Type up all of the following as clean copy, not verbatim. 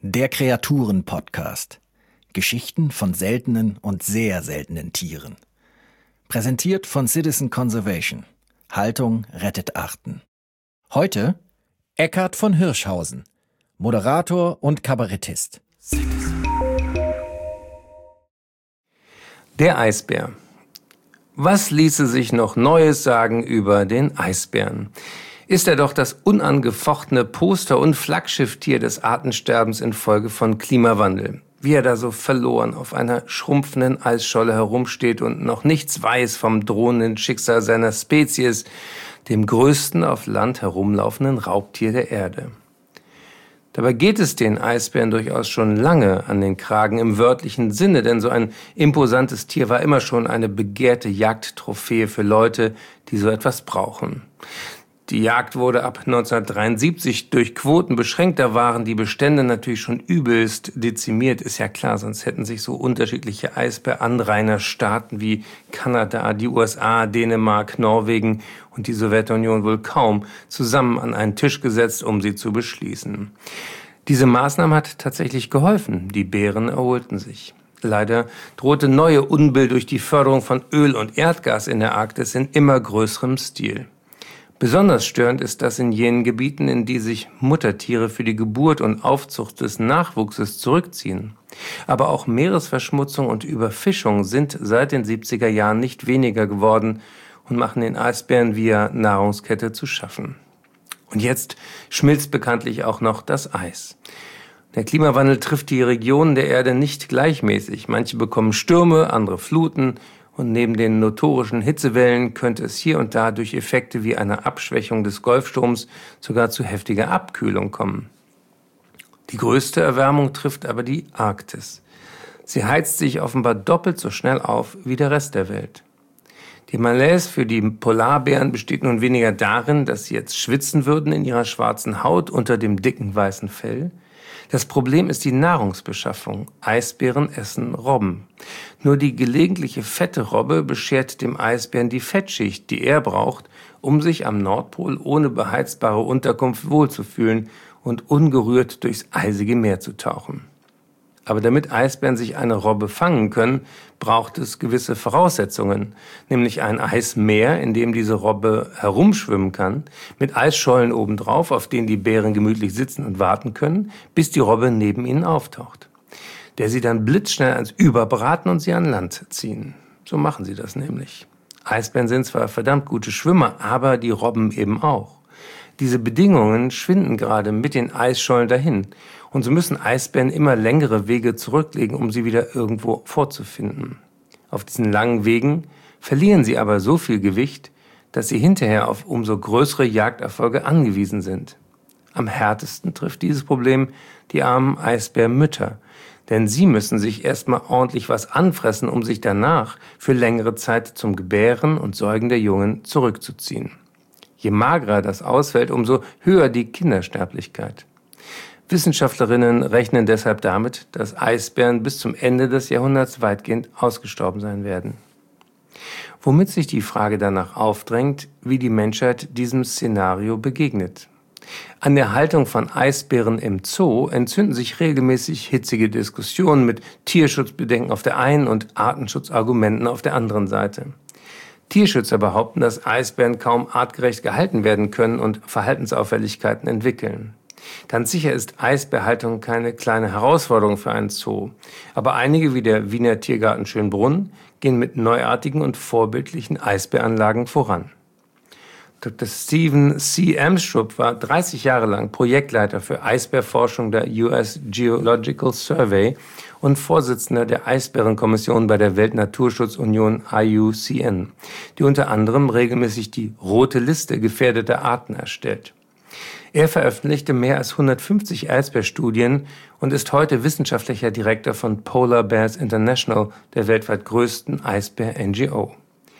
Der Kreaturen-Podcast. Geschichten von seltenen und sehr seltenen Tieren. Präsentiert von Citizen Conservation. Haltung rettet Arten. Heute Eckhard von Hirschhausen, Moderator und Kabarettist. Der Eisbär. Was ließe sich noch Neues sagen über den Eisbären? Ist er doch das unangefochtene Poster- und Flaggschifftier des Artensterbens infolge von Klimawandel. Wie er da so verloren auf einer schrumpfenden Eisscholle herumsteht und noch nichts weiß vom drohenden Schicksal seiner Spezies, dem größten auf Land herumlaufenden Raubtier der Erde. Dabei geht es den Eisbären durchaus schon lange an den Kragen im wörtlichen Sinne, denn so ein imposantes Tier war immer schon eine begehrte Jagdtrophäe für Leute, die so etwas brauchen. Die Jagd wurde ab 1973 durch Quoten beschränkt, da waren die Bestände natürlich schon übelst dezimiert, ist ja klar, sonst hätten sich so unterschiedliche Eisbäranrainerstaaten wie Kanada, die USA, Dänemark, Norwegen und die Sowjetunion wohl kaum zusammen an einen Tisch gesetzt, um sie zu beschließen. Diese Maßnahme hat tatsächlich geholfen, die Bären erholten sich. Leider drohte neue Unbill durch die Förderung von Öl und Erdgas in der Arktis in immer größerem Stil. Besonders störend ist das in jenen Gebieten, in die sich Muttertiere für die Geburt und Aufzucht des Nachwuchses zurückziehen. Aber auch Meeresverschmutzung und Überfischung sind seit den 70er Jahren nicht weniger geworden und machen den Eisbären via Nahrungskette zu schaffen. Und jetzt schmilzt bekanntlich auch noch das Eis. Der Klimawandel trifft die Regionen der Erde nicht gleichmäßig. Manche bekommen Stürme, andere Fluten. Und neben den notorischen Hitzewellen könnte es hier und da durch Effekte wie eine Abschwächung des Golfstroms sogar zu heftiger Abkühlung kommen. Die größte Erwärmung trifft aber die Arktis. Sie heizt sich offenbar doppelt so schnell auf wie der Rest der Welt. Die Malaise für die Polarbären besteht nun weniger darin, dass sie jetzt schwitzen würden in ihrer schwarzen Haut unter dem dicken weißen Fell. Das Problem ist die Nahrungsbeschaffung. Eisbären essen Robben. Nur die gelegentliche fette Robbe beschert dem Eisbären die Fettschicht, die er braucht, um sich am Nordpol ohne beheizbare Unterkunft wohlzufühlen und ungerührt durchs eisige Meer zu tauchen. Aber damit Eisbären sich eine Robbe fangen können, braucht es gewisse Voraussetzungen, nämlich ein Eismeer, in dem diese Robbe herumschwimmen kann, mit Eisschollen obendrauf, auf denen die Bären gemütlich sitzen und warten können, bis die Robbe neben ihnen auftaucht, der sie dann blitzschnell ans Überbraten und sie an Land ziehen. So machen sie das nämlich. Eisbären sind zwar verdammt gute Schwimmer, aber die Robben eben auch. Diese Bedingungen schwinden gerade mit den Eisschollen dahin. Und so müssen Eisbären immer längere Wege zurücklegen, um sie wieder irgendwo vorzufinden. Auf diesen langen Wegen verlieren sie aber so viel Gewicht, dass sie hinterher auf umso größere Jagderfolge angewiesen sind. Am härtesten trifft dieses Problem die armen Eisbärmütter, denn sie müssen sich erstmal ordentlich was anfressen, um sich danach für längere Zeit zum Gebären und Säugen der Jungen zurückzuziehen. Je magerer das ausfällt, umso höher die Kindersterblichkeit. Wissenschaftlerinnen rechnen deshalb damit, dass Eisbären bis zum Ende des Jahrhunderts weitgehend ausgestorben sein werden. Womit sich die Frage danach aufdrängt, wie die Menschheit diesem Szenario begegnet. An der Haltung von Eisbären im Zoo entzünden sich regelmäßig hitzige Diskussionen mit Tierschutzbedenken auf der einen und Artenschutzargumenten auf der anderen Seite. Tierschützer behaupten, dass Eisbären kaum artgerecht gehalten werden können und Verhaltensauffälligkeiten entwickeln. Ganz sicher ist Eisbärhaltung keine kleine Herausforderung für einen Zoo. Aber einige wie der Wiener Tiergarten Schönbrunn gehen mit neuartigen und vorbildlichen Eisbäranlagen voran. Dr. Stephen C. Amstrup war 30 Jahre lang Projektleiter für Eisbärforschung der US Geological Survey und Vorsitzender der Eisbärenkommission bei der Weltnaturschutzunion IUCN, die unter anderem regelmäßig die rote Liste gefährdeter Arten erstellt. Er veröffentlichte mehr als 150 Eisbärstudien und ist heute wissenschaftlicher Direktor von Polar Bears International, der weltweit größten Eisbär-NGO.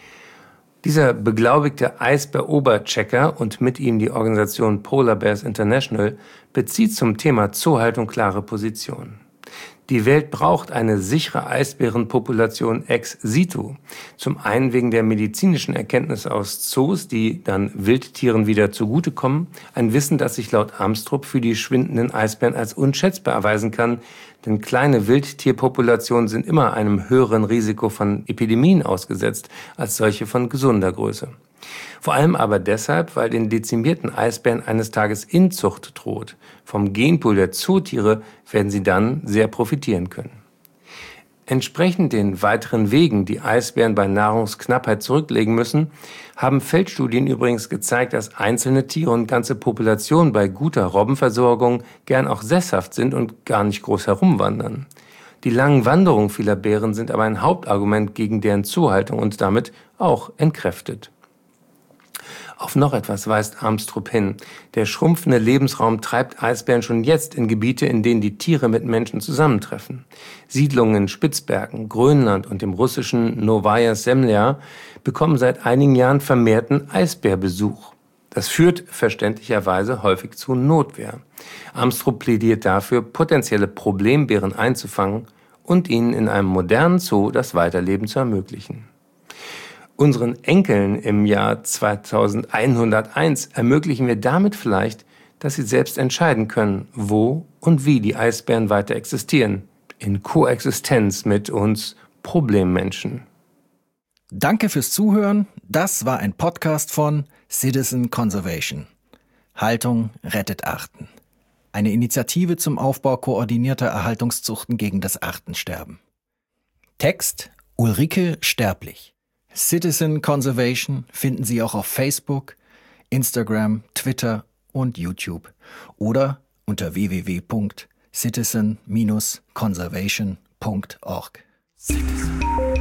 Dieser beglaubigte Eisbär-Oberchecker und mit ihm die Organisation Polar Bears International bezieht zum Thema Zoohaltung klare Position. Die Welt braucht eine sichere Eisbärenpopulation ex situ. Zum einen wegen der medizinischen Erkenntnisse aus Zoos, die dann Wildtieren wieder zugutekommen. Ein Wissen, das sich laut Amstrup für die schwindenden Eisbären als unschätzbar erweisen kann. Denn kleine Wildtierpopulationen sind immer einem höheren Risiko von Epidemien ausgesetzt als solche von gesunder Größe. Vor allem aber deshalb, weil den dezimierten Eisbären eines Tages Inzucht droht. Vom Genpool der Zootiere werden sie dann sehr profitieren können. Entsprechend den weiteren Wegen, die Eisbären bei Nahrungsknappheit zurücklegen müssen, haben Feldstudien übrigens gezeigt, dass einzelne Tiere und ganze Populationen bei guter Robbenversorgung gern auch sesshaft sind und gar nicht groß herumwandern. Die langen Wanderungen vieler Bären sind aber ein Hauptargument gegen deren Zuhaltung und damit auch entkräftet. Auf noch etwas weist Amstrup hin. Der schrumpfende Lebensraum treibt Eisbären schon jetzt in Gebiete, in denen die Tiere mit Menschen zusammentreffen. Siedlungen in Spitzbergen, Grönland und dem russischen Novaya Zemlja bekommen seit einigen Jahren vermehrten Eisbärbesuch. Das führt verständlicherweise häufig zu Notwehr. Amstrup plädiert dafür, potenzielle Problembären einzufangen und ihnen in einem modernen Zoo das Weiterleben zu ermöglichen. Unseren Enkeln im Jahr 2101 ermöglichen wir damit vielleicht, dass sie selbst entscheiden können, wo und wie die Eisbären weiter existieren, in Koexistenz mit uns Problemmenschen. Danke fürs Zuhören. Das war ein Podcast von Citizen Conservation. Haltung rettet Arten. Eine Initiative zum Aufbau koordinierter Erhaltungszuchten gegen das Artensterben. Text Ulrike Sterblich. Citizen Conservation finden Sie auch auf Facebook, Instagram, Twitter und YouTube oder unter www.citizen-conservation.org.